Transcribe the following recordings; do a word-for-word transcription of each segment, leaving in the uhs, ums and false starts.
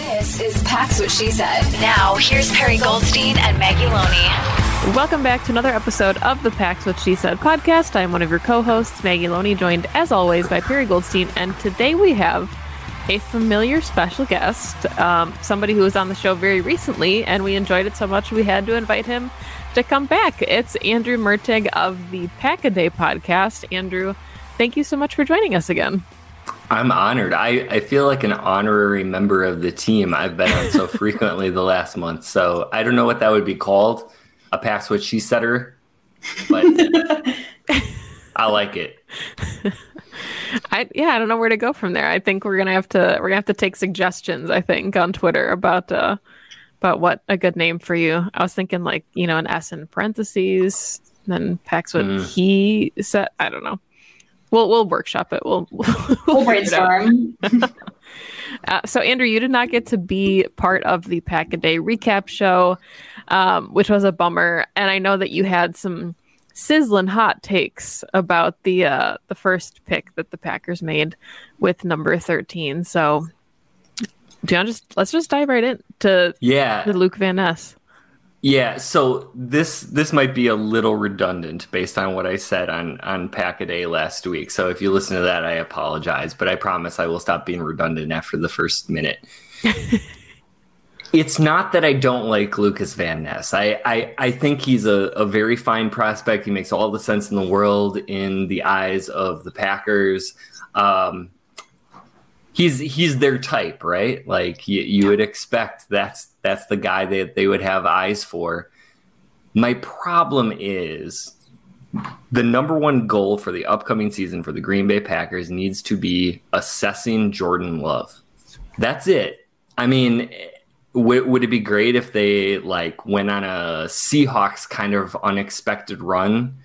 This is Pax What She Said. Now, here's Perry Goldstein and Maggie Loney. Welcome back to another episode of the Pax What She Said podcast. I'm one of your co-hosts, Maggie Loney, joined as always by Perry Goldstein. And today we have a familiar special guest, um, somebody who was on the show very recently, and we enjoyed it so much we had to invite him to come back. It's Andrew Mertig of the Pack-A-Day podcast. Andrew, thank you so much for joining us again. I'm honored. I, I feel like an honorary member of the team. I've been on so frequently the last month. So I don't know what that would be called. A Pax What She Said-er. But I like it. I yeah, I don't know where to go from there. I think we're gonna have to we're gonna have to take suggestions, I think, on Twitter about uh about what a good name for you. I was thinking like, you know, an S in parentheses, then Pax What mm. he said. I don't know. We'll we'll workshop it. We'll we'll, we'll brainstorm. uh, so Andrew, you did not get to be part of the Pack-A-Day recap show, um, which was a bummer. And I know that you had some sizzling hot takes about the uh, the first pick that the Packers made with number thirteen. So, do you want to just let's just dive right in to yeah to Luke Van Ness. Yeah, so this this might be a little redundant based on what I said on, on Pack-A-Day last week. So if you listen to that, I apologize, but I promise I will stop being redundant after the first minute. It's not that I don't like Lucas Van Ness. I, I, I think he's a, a very fine prospect. He makes all the sense in the world in the eyes of the Packers. Um, he's he's their type, right? Like you, you would expect that's that's the guy that they would have eyes for. My problem is the number one goal for the upcoming season for the Green Bay Packers needs to be assessing Jordan Love. That's it. I mean, w- would it be great if they like went on a Seahawks kind of unexpected run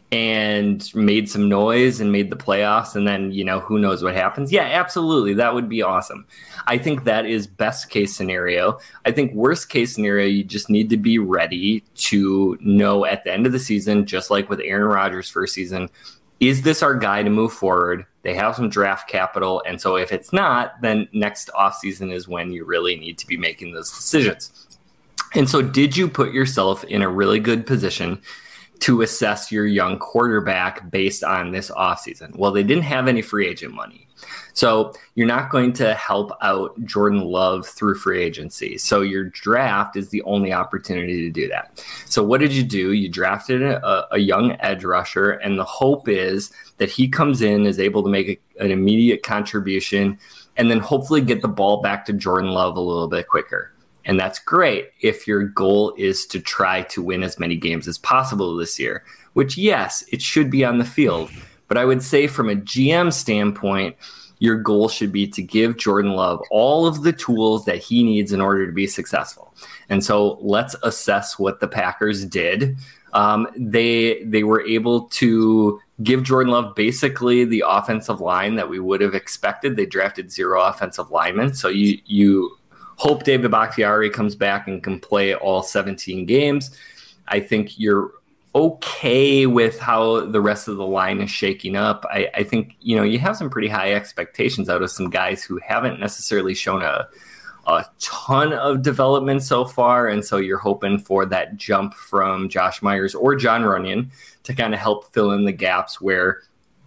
and made some noise and made the playoffs, and then, you know, who knows what happens? Yeah, absolutely. That would be awesome. I think that is best case scenario. I think worst case scenario, you just need to be ready to know at the end of the season, just like with Aaron Rodgers' first season, is this our guy to move forward? They have some draft capital, and so if it's not, then next offseason is when you really need to be making those decisions. And so did you put yourself in a really good position to assess your young quarterback based on this offseason? Well, they didn't have any free agent money. So you're not going to help out Jordan Love through free agency. So your draft is the only opportunity to do that. So what did you do? You drafted a, a young edge rusher, and the hope is that he comes in, is able to make a, an immediate contribution, and then hopefully get the ball back to Jordan Love a little bit quicker. And that's great if your goal is to try to win as many games as possible this year, which, yes, it should be on the field. But I would say from a G M standpoint, your goal should be to give Jordan Love all of the tools that he needs in order to be successful. And so let's assess what the Packers did. Um, they they were able to give Jordan Love basically the offensive line that we would have expected. They drafted zero offensive linemen. So you you hope David Bakhtiari comes back and can play all seventeen games. I think you're okay with how the rest of the line is shaking up. I, I think, you know, you have some pretty high expectations out of some guys who haven't necessarily shown a, a ton of development so far. And so you're hoping for that jump from Josh Myers or John Runyon to kind of help fill in the gaps where,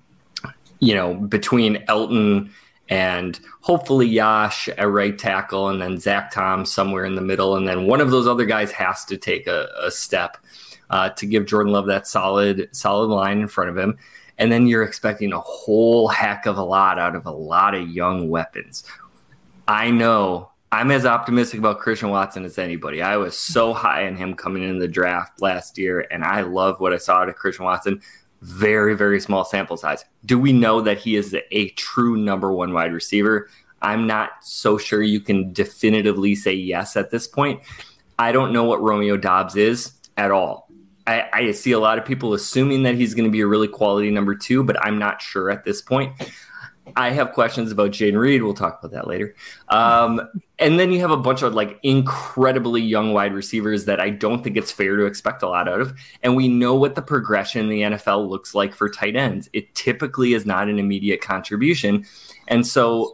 you know, between Elton and hopefully Yash at right tackle, and then Zach Tom somewhere in the middle. And then one of those other guys has to take a, a step uh, to give Jordan Love that solid, solid line in front of him. And then you're expecting a whole heck of a lot out of a lot of young weapons. I know I'm as optimistic about Christian Watson as anybody. I was so high on him coming into the draft last year, and I love what I saw out of Christian Watson. Very, very small sample size. Do we know that he is a true number one wide receiver? I'm not so sure you can definitively say yes at this point. I don't know what Romeo Doubs is at all. I, I see a lot of people assuming that he's going to be a really quality number two, but I'm not sure at this point. I have questions about Jayden Reed. We'll talk about that later. Um, and then you have a bunch of like incredibly young wide receivers that I don't think it's fair to expect a lot out of. And we know what the progression in the N F L looks like for tight ends. It typically is not an immediate contribution. And so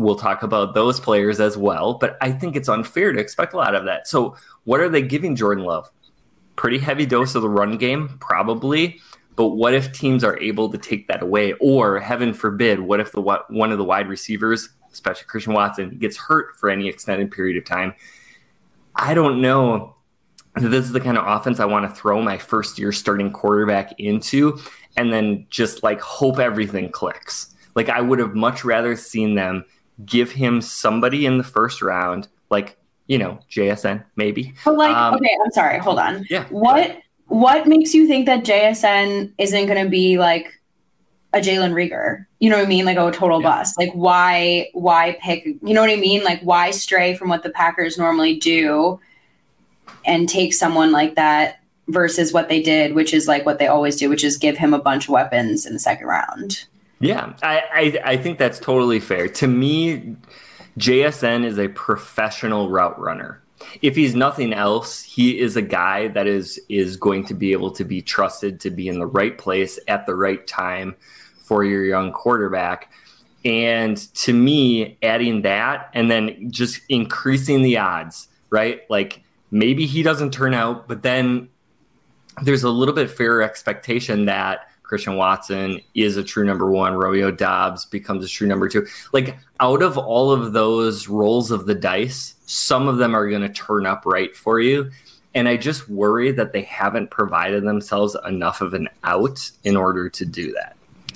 we'll talk about those players as well. But I think it's unfair to expect a lot of that. So what are they giving Jordan Love? Pretty heavy dose of the run game, probably. But what if teams are able to take that away? Or heaven forbid, what if the one of the wide receivers, especially Christian Watson, gets hurt for any extended period of time? I don't know. This is the kind of offense I want to throw my first year starting quarterback into and then just like hope everything clicks. Like I would have much rather seen them give him somebody in the first round, like, you know, J S N maybe. But like, um, okay, I'm sorry, hold on. Yeah. What what makes you think that J S N isn't going to be like a Jalen Reagor? You know what I mean? Like, oh, a total yeah. bust. Like, why why pick? You know what I mean? Like, why stray from what the Packers normally do and take someone like that versus what they did, which is like what they always do, which is give him a bunch of weapons in the second round. Yeah, I, I, I think that's totally fair. To me, J S N is a professional route runner. If he's nothing else, he is a guy that is is going to be able to be trusted to be in the right place at the right time for your young quarterback. And to me, adding that and then just increasing the odds, right? Like maybe he doesn't turn out, but then there's a little bit fairer expectation that Christian Watson is a true number one. Romeo Doubs becomes a true number two. Like out of all of those rolls of the dice, some of them are going to turn up right for you. And I just worry that they haven't provided themselves enough of an out in order to do that.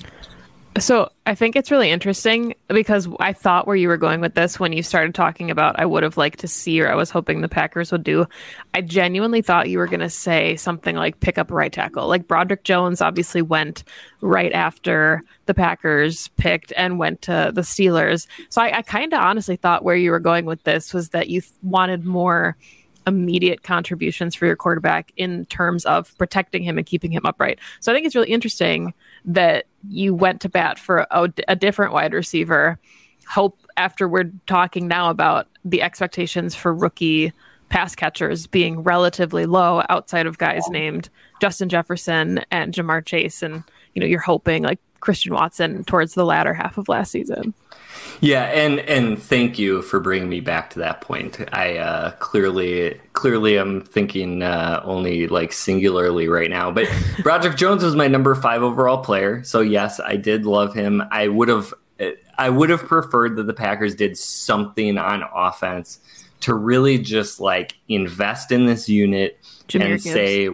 So I think it's really interesting because I thought where you were going with this when you started talking about I would have liked to see or I was hoping the Packers would do. I genuinely thought you were going to say something like pick up a right tackle. Like Broderick Jones obviously went right after the Packers picked and went to the Steelers. So I, I kind of honestly thought where you were going with this was that you wanted more immediate contributions for your quarterback in terms of protecting him and keeping him upright. So I think it's really interesting that you went to bat for a, a different wide receiver. Hope after we're talking now about the expectations for rookie pass catchers being relatively low outside of guys named Justin Jefferson and Jamar Chase. And, you know, you're hoping like Christian Watson towards the latter half of last season. Yeah, and and thank you for bringing me back to that point. I uh, clearly clearly am thinking uh, only like singularly right now. But Broderick Jones was my number five overall player, so yes, I did love him. I would have I would have preferred that the Packers did something on offense to really just like invest in this unit Jameer and Gibbs. say.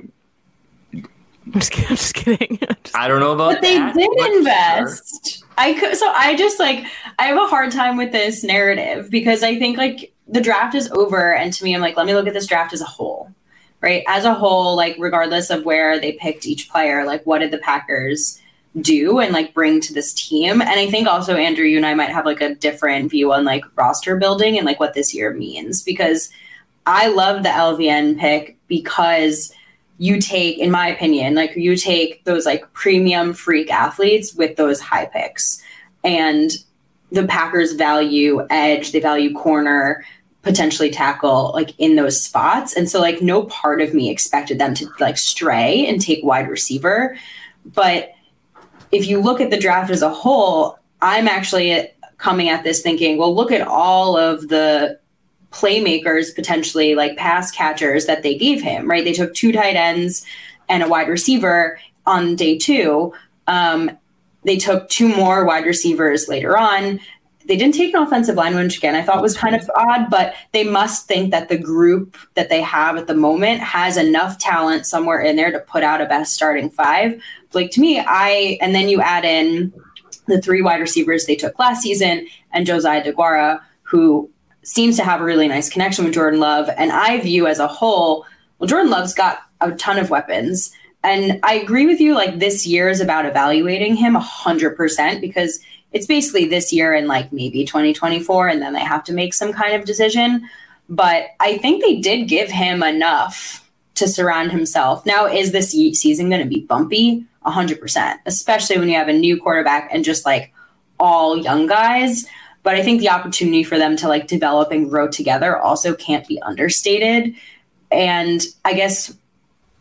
I'm just kidding. I'm just kidding. Just I don't know about but they that. did but invest. Sure. I could, so I just like, I have a hard time with this narrative because I think like the draft is over. And to me, I'm like, let me look at this draft as a whole, right? As a whole, like regardless of where they picked each player, like what did the Packers do and like bring to this team? And I think also, Andrew, you and I might have like a different view on like roster building and like what this year means, because I love the L V N pick because you take, in my opinion, like you take those like premium freak athletes with those high picks, and the Packers value edge, they value corner, potentially tackle like in those spots. And so like no part of me expected them to like stray and take wide receiver. But if you look at the draft as a whole, I'm actually coming at this thinking, well, look at all of the playmakers, potentially like pass catchers that they gave him, right? They took two tight ends and a wide receiver on day two. Um, they took two more wide receivers later on. They didn't take an offensive lineman, which again, I thought was kind of odd, but they must think that the group that they have at the moment has enough talent somewhere in there to put out a best starting five. Like to me, I, and then you add in the three wide receivers they took last season and Josiah DeGuara, who seems to have a really nice connection with Jordan Love. And I view as a whole, well, Jordan Love's got a ton of weapons. And I agree with you, like this year is about evaluating him one hundred percent because it's basically this year and like maybe twenty twenty-four, and then they have to make some kind of decision. But I think they did give him enough to surround himself. Now, is this season going to be bumpy? one hundred percent, especially when you have a new quarterback and just like all young guys. But I think the opportunity for them to like develop and grow together also can't be understated. And I guess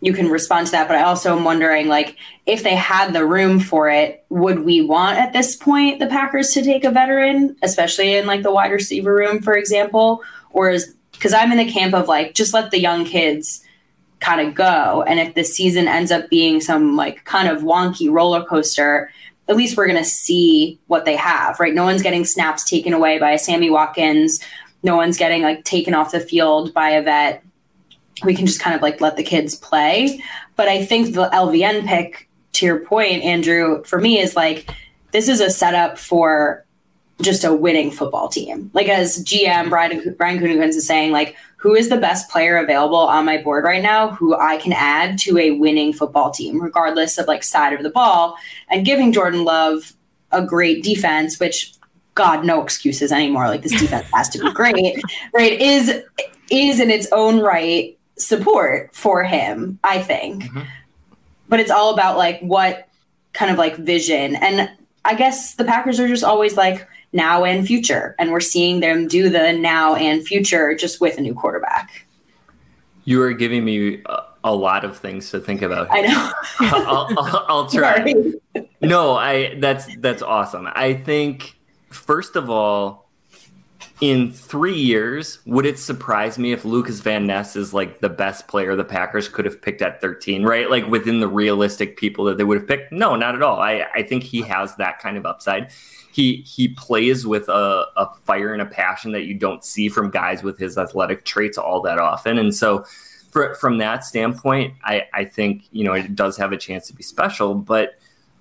you can respond to that. But I also am wondering, like, if they had the room for it, would we want at this point the Packers to take a veteran, especially in like the wide receiver room, for example? Or is, because I'm in the camp of like, just let the young kids kind of go. And if the season ends up being some like kind of wonky roller coaster, at least we're going to see what they have, right? No one's getting snaps taken away by a Sammy Watkins. No one's getting like taken off the field by a vet. We can just kind of like let the kids play. But I think the L V N pick, to your point, Andrew, for me is like, this is a setup for just a winning football team. Like as G M Brian, Brian Gutekunst is saying, like, who is the best player available on my board right now who I can add to a winning football team, regardless of like side of the ball, and giving Jordan Love a great defense, which God, no excuses anymore. Like this defense has to be great, right? Is, is in its own right support for him, I think. Mm-hmm. But it's all about like what kind of like vision. And I guess the Packers are just always like now and future. And we're seeing them do the now and future just with a new quarterback. You are giving me a, a lot of things to think about here. I know. I'll, I'll, I'll try. Sorry. No, I that's that's awesome. I think, first of all, in three years, would it surprise me if Lucas Van Ness is like the best player the Packers could have picked at thirteen, right? Like within the realistic people that they would have picked? No, not at all. I, I think he has that kind of upside. He he plays with a, a fire and a passion that you don't see from guys with his athletic traits all that often. And so for, from that standpoint, I, I think, you know, it does have a chance to be special. But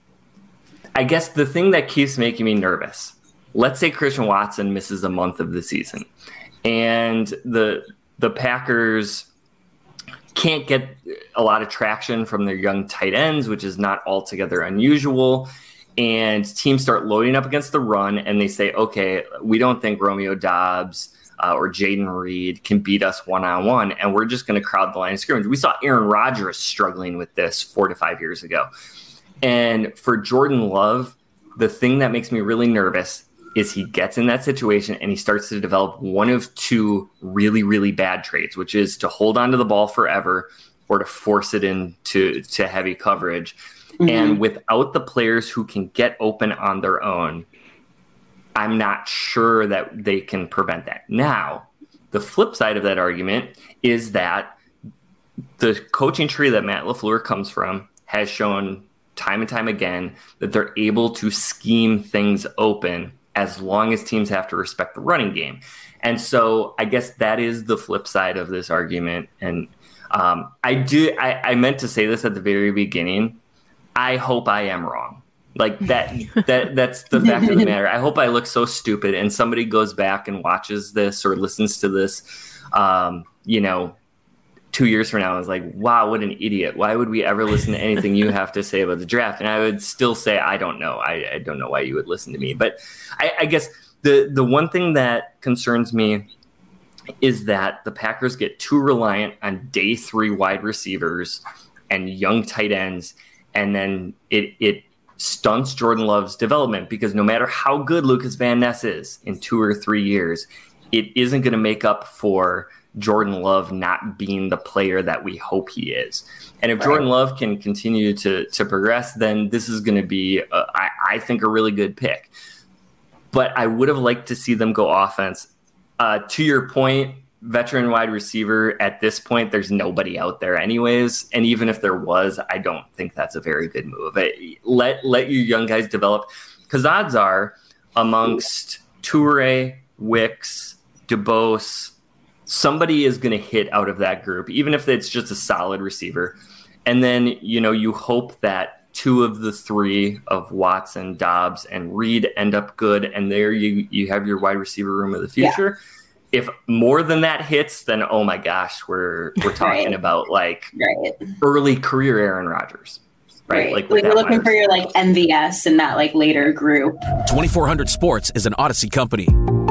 I guess the thing that keeps making me nervous, let's say Christian Watson misses a month of the season and the the Packers can't get a lot of traction from their young tight ends, which is not altogether unusual. And teams start loading up against the run and they say, okay, we don't think Romeo Doubs uh, or Jaden Reed can beat us one-on-one, and we're just going to crowd the line of scrimmage. We saw Aaron Rodgers struggling with this four to five years ago. And for Jordan Love, the thing that makes me really nervous is he gets in that situation and he starts to develop one of two really, really bad traits, which is to hold onto the ball forever or to force it into to heavy coverage. Mm-hmm. And without the players who can get open on their own, I'm not sure that they can prevent that. Now, the flip side of that argument is that the coaching tree that Matt LaFleur comes from has shown time and time again that they're able to scheme things open as long as teams have to respect the running game. And so I guess that is the flip side of this argument. And um, I do, I, I meant to say this at the very beginning. I hope I am wrong. Like that, that that's the fact of the matter. I hope I look so stupid and somebody goes back and watches this or listens to this, um, you know, two years from now and is like, wow, what an idiot. Why would we ever listen to anything you have to say about the draft? And I would still say, I don't know. I, I don't know why you would listen to me. But I, I guess the, the one thing that concerns me is that the Packers get too reliant on day three wide receivers and young tight ends. And then it, it stunts Jordan Love's development, because no matter how good Lucas Van Ness is in two or three years, it isn't going to make up for Jordan Love not being the player that we hope he is. And if right. Jordan Love can continue to to progress, then this is going to be, a, I, I think, a really good pick. But I would have liked to see them go offense. Uh, to your point, veteran wide receiver, at this point, there's nobody out there anyways. And even if there was, I don't think that's a very good move. Let, let your young guys develop, because odds are amongst Toure, Wicks, DeBose, somebody is going to hit out of that group, even if it's just a solid receiver. And then, you know, you hope that two of the three of Watson, Doubs, and Reed end up good. And there you, you have your wide receiver room of the future. Yeah. If more than that hits, then, oh my gosh, we're we're talking right. about like right. early career Aaron Rodgers. Right. right. Like, like you're looking for your like M V S in that like later group. twenty-four hundred Sports is an Odyssey company.